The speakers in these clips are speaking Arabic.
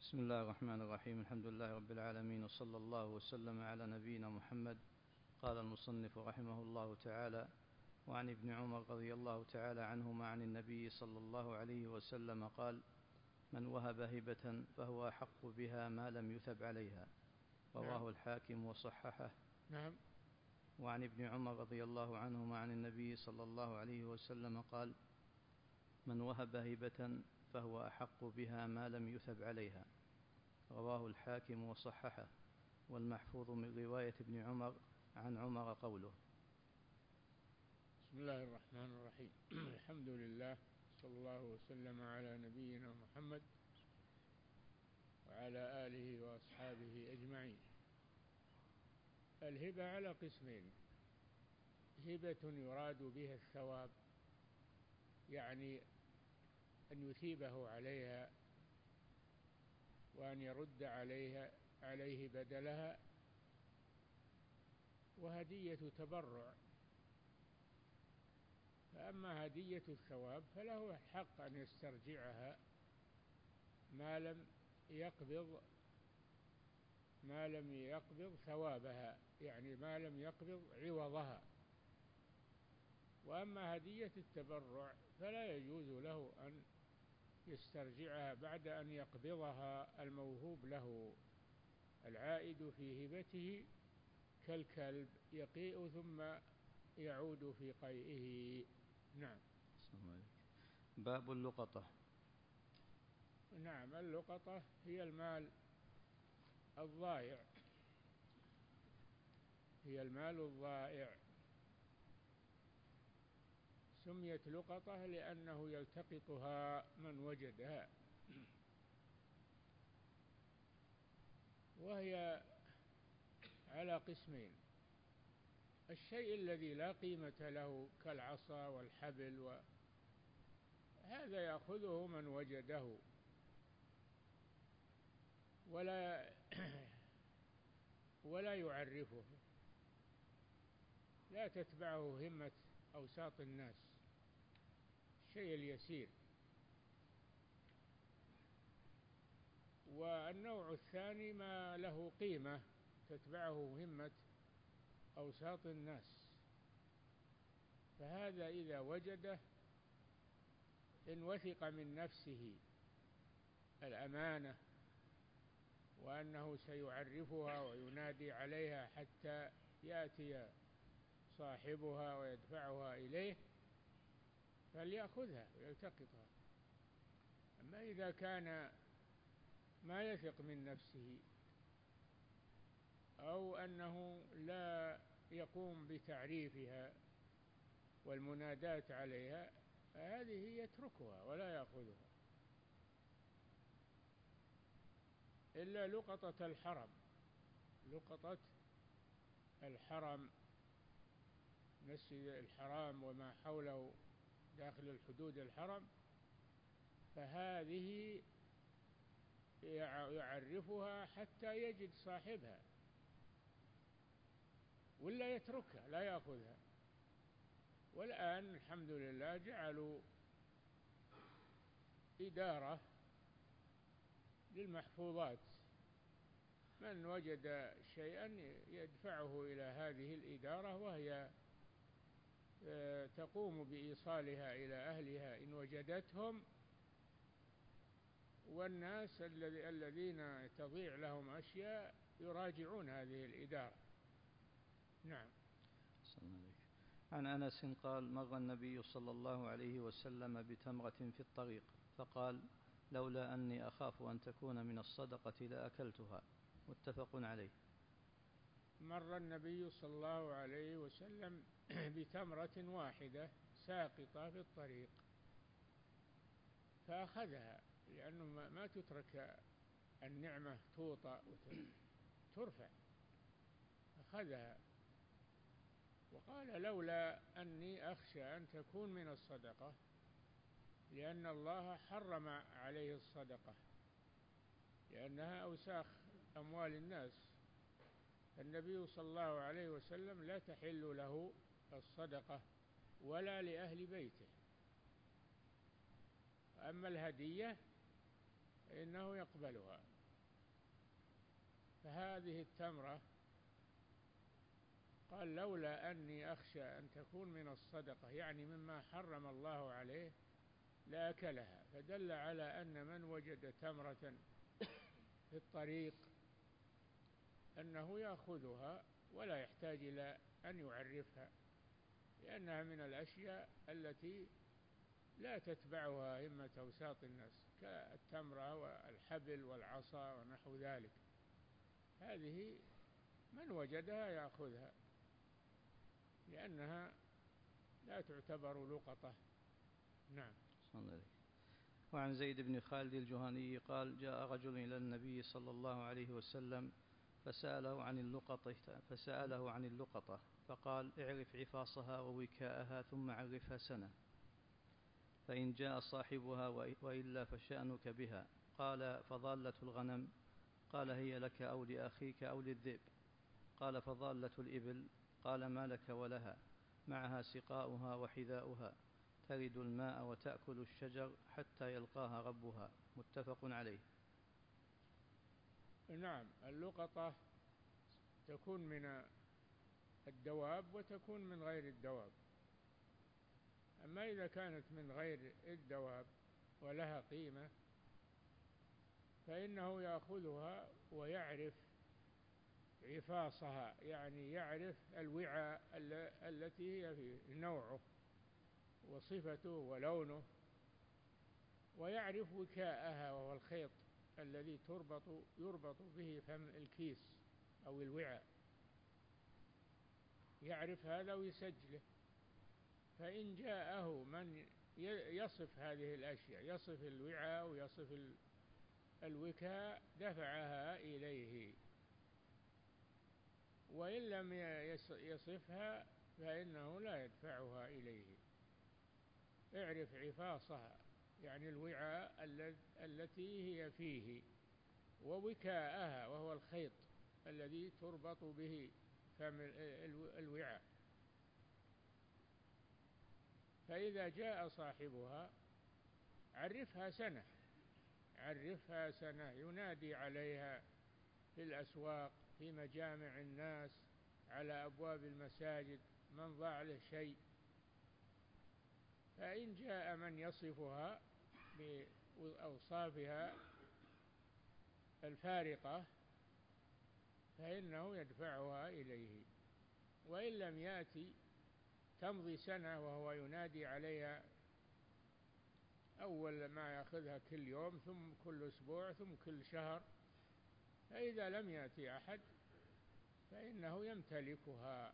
بسم الله الرحمن الرحيم. الحمد لله رب العالمين، وصلى الله وسلم على نبينا محمد. قال المصنف رحمه الله تعالى: وعن ابن عمر رضي الله تعالى عنهما عن النبي صلى الله عليه وسلم قال: من وهب هبة فهو أحق بها ما لم يثب عليها. رواه الحاكم وصححه. نعم. وعن ابن عمر رضي الله عنهما عن النبي صلى الله عليه وسلم قال: من وهب هبة فهو أحق بها ما لم يثب عليها. رواه الحاكم وصححه. والمحفوظ من رواية ابن عمر عن عمر قوله. بسم الله الرحمن الرحيم. الحمد لله، صلى الله وسلم على نبينا محمد وعلى آله وأصحابه أجمعين. الهبة على قسمين: هبة يراد بها الثواب، يعني أن يثيبه عليها وأن يرد عليه بدلها، وهدية تبرع. فأما هدية الثواب فله الحق أن يسترجعها ما لم يقبض ثوابها، يعني ما لم يقبض عوضها. وأما هدية التبرع فلا يجوز له أن يسترجعها بعد أن يقبضها الموهوب له. العائد في هبته كالكلب يقيء ثم يعود في قيئه. نعم. باب اللقطة. نعم، اللقطة هي المال الضائع، سميت لقطة لأنه يلتقطها من وجدها، وهي على قسمين: الشيء الذي لا قيمة له كالعصا والحبل، هذا يأخذه من وجده ولا يعرفه، لا تتبعه همة أوساط الناس، الشيء اليسير. والنوع الثاني ما له قيمة تتبعه همة أوساط الناس، فهذا إذا وجده إن وثق من نفسه الأمانة وأنه سيعرفها وينادي عليها حتى يأتي صاحبها ويدفعها إليه فليأخذها ويلتقطها. أما إذا كان ما يثق من نفسه أو أنه لا يقوم بتعريفها والمناداة عليها فهذه يتركها ولا يأخذها. إلا لقطة الحرم، مسجد الحرام وما حوله داخل الحدود الحرم، فهذه يعرفها حتى يجد صاحبها، ولا يتركها لا يأخذها. والآن الحمد لله جعلوا إدارة للمحفوظات، من وجد شيئا يدفعه إلى هذه الإدارة وهي تقوم بإيصالها إلى أهلها إن وجدتهم، والناس الذين تضيع لهم أشياء يراجعون هذه الإدارة. نعم. عن أنس قال: مر النبي صلى الله عليه وسلم بتمرة في الطريق فقال: لولا أني أخاف أن تكون من الصدقة لأكلتها. متفق عليه. مر النبي صلى الله عليه وسلم بتمرة واحدة ساقطة في الطريق فأخذها، لأنه ما تترك النعمة توطأ وترفع، أخذها وقال: لولا أني أخشى أن تكون من الصدقة، لأن الله حرم عليه الصدقة لأنها أوساخ أموال الناس. النبي صلى الله عليه وسلم لا تحل له الصدقة ولا لأهل بيته. أما الهدية فإنه يقبلها. فهذه التمرة قال لولا أني أخشى أن تكون من الصدقة، يعني مما حرم الله عليه، لأكلها. فدل على أن من وجد تمرة في الطريق أنه يأخذها ولا يحتاج إلى أن يعرفها، لأنها من الأشياء التي لا تتبعها همة أوساط الناس، كالتمرة والحبل والعصا ونحو ذلك. هذه من وجدها يأخذها لأنها لا تعتبر لقطة. نعم. وعن زيد بن خالد الجهني قال: جاء رجل إلى النبي صلى الله عليه وسلم فسأله عن اللقطة فقال: اعرف عفاصها ووكاءها ثم عرفها سنة، فإن جاء صاحبها وإلا فشأنك بها. قال: فضالة الغنم؟ قال: هي لك أو لأخيك أو للذئب. قال: فضالة الإبل؟ قال: ما لك ولها، معها سقاؤها وحذاؤها، ترد الماء وتأكل الشجر حتى يلقاها ربها. متفق عليه. نعم. اللقطة تكون من الدواب وتكون من غير الدواب. أما إذا كانت من غير الدواب ولها قيمة فإنه يأخذها ويعرف عفاصها، يعني يعرف الوعاء التي هي فيه، نوعه وصفته ولونه، ويعرف وكاءها وهو الخيط الذي يربط به فم الكيس أو الوعاء، يعرف هذا ويسجله. فإن جاءه من يصف هذه الأشياء، يصف الوعاء ويصف الوكاء، دفعها إليه. وإن لم يصفها فإنه لا يدفعها إليه. اعرف عفاصها، يعني الوعاء التي هي فيه، ووكاءها وهو الخيط الذي تربط به فم الوعاء. فإذا جاء صاحبها عرفها سنة، عرفها سنة، ينادي عليها في الأسواق، في مجامع الناس، على أبواب المساجد، من ضاع له شيء. فإن جاء من يصفها بأوصافها الفارقة فإنه يدفعها إليه. وإن لم يأتي تمضي سنة وهو ينادي عليها، أول ما يأخذها كل يوم، ثم كل أسبوع، ثم كل شهر. فإذا لم يأتي أحد فإنه يمتلكها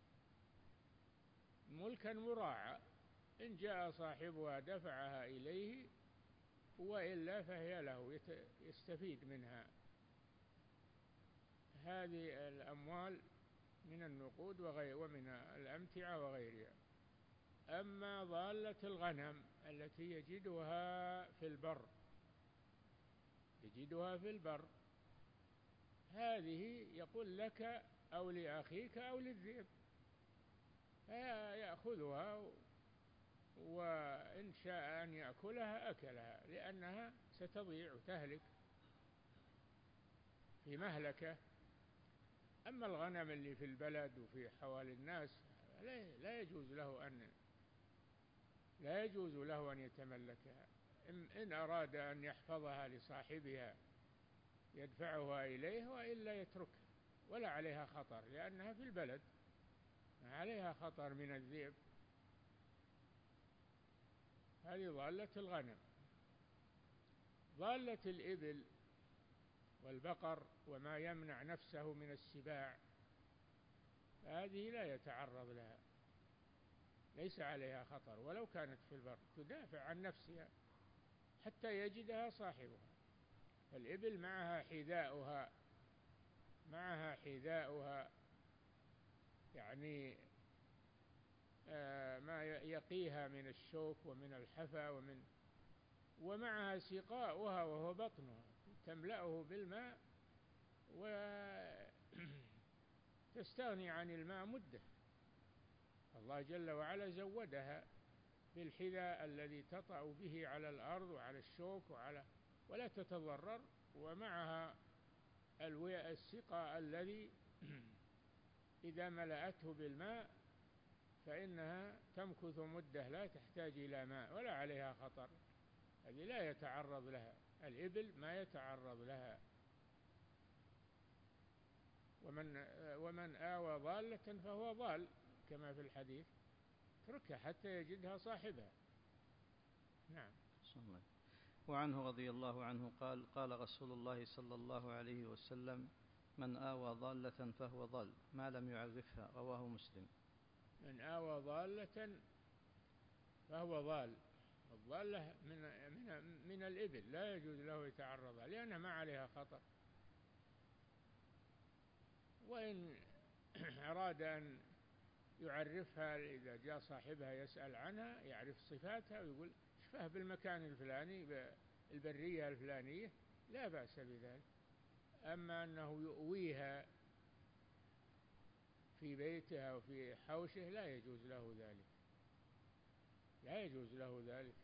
ملكا مراعى. إن جاء صاحبها دفعها إليه، وإلا فهي له، يستفيد منها. هذه الأموال من النقود ومن الأمتعة وغيرها. أما ضالة الغنم التي يجدها في البر، هذه يقول لك أو لأخيك أو للذئب، فيأخذها، وإن شاء أن يأكلها أكلها، لأنها ستضيع وتهلك في مهلكة. أما الغنم اللي في البلد وفي حوالي الناس لا يجوز له أن يتملكها. إن أراد أن يحفظها لصاحبها يدفعها إليه، وإلا يتركها، ولا عليها خطر، لأنها في البلد، عليها خطر من الذئب. هذه ضالة الغنم. ضالة الإبل والبقر وما يمنع نفسه من السباع، هذه لا يتعرض لها، ليس عليها خطر، ولو كانت في البر تدافع عن نفسها حتى يجدها صاحبها. الإبل معها حذاؤها، يعني ما يقيها من الشوك ومن الحفا، ومعها سقاؤها وهو بطنها، تملأه بالماء وتستغني عن الماء مدة. الله جل وعلا زودها بالحذاء الذي تطأ به على الأرض وعلى الشوك ولا تتضرر، ومعها السقاء الذي إذا ملأته بالماء فإنها تمكث مدة لا تحتاج إلى ماء ولا عليها خطر. هذه لا يتعرض لها، الإبل ما يتعرض لها. ومن آوى ضالة فهو ضال كما في الحديث، اتركها حتى يجدها صاحبها. نعم. وعنه رضي الله عنه قال: قال رسول الله صلى الله عليه وسلم: من آوى ضالة فهو ضال ما لم يعرفها. رواه مسلم. من آوى ضالة فهو ضال. الضالة من الإبل لا يجوز له يتعرضها لأنها ما عليها خطر. وإن أراد أن يعرفها إذا جاء صاحبها يسأل عنها يعرف صفاتها ويقول شفاه بالمكان الفلاني بالبرية الفلانية لا بأس بذلك. أما أنه يؤويها في بيتها وفي حوشه لا يجوز له ذلك، لا يجوز له ذلك،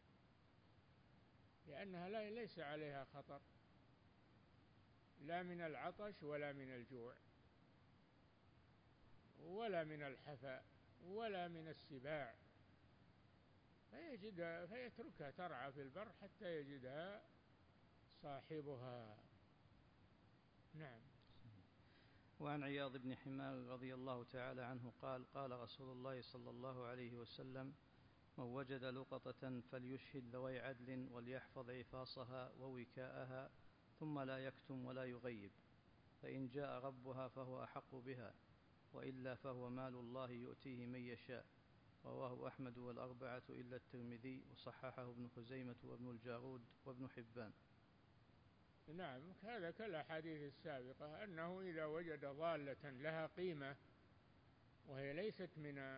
لأنها ليس عليها خطر لا من العطش ولا من الجوع ولا من الحفا ولا من السباع، فيتركها ترعى في البر حتى يجدها صاحبها. نعم. وعن عياض بن حمار رضي الله تعالى عنه قال: قال رسول الله صلى الله عليه وسلم: من وجد لقطة فليشهد ذوي عدل وليحفظ عفاصها ووكاءها ثم لا يكتم ولا يغيب، فإن جاء ربها فهو أحق بها، وإلا فهو مال الله يؤتيه من يشاء. رواه أحمد والأربعة إلا الترمذي، وصححه ابن خزيمة وابن الجارود وابن حبان. نعم، هذا كالأحاديث السابقة أنه إذا وجد ضالة لها قيمة وهي ليست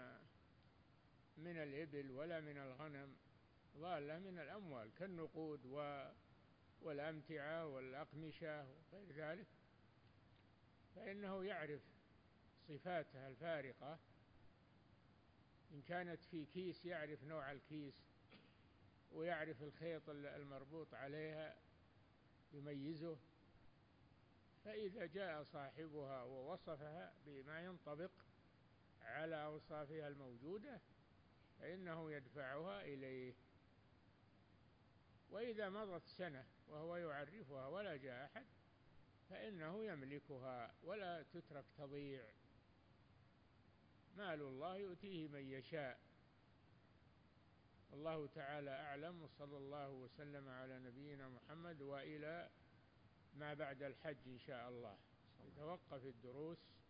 من الإبل ولا من الغنم، ضالة من الأموال كالنقود والأمتعة والأقمشة وغير ذلك، فإنه يعرف صفاتها الفارقة. إن كانت في كيس يعرف نوع الكيس ويعرف الخيط المربوط عليها يميزه، فإذا جاء صاحبها ووصفها بما ينطبق على أوصافها الموجودة فإنه يدفعها إليه. وإذا مضت سنة وهو يعرفها ولا جاء أحد فإنه يملكها ولا تترك تضيع. مال الله يؤتيه من يشاء. والله تعالى أعلم، وصلى الله وسلم على نبينا محمد. وإلى ما بعد الحج إن شاء الله يتوقف الدروس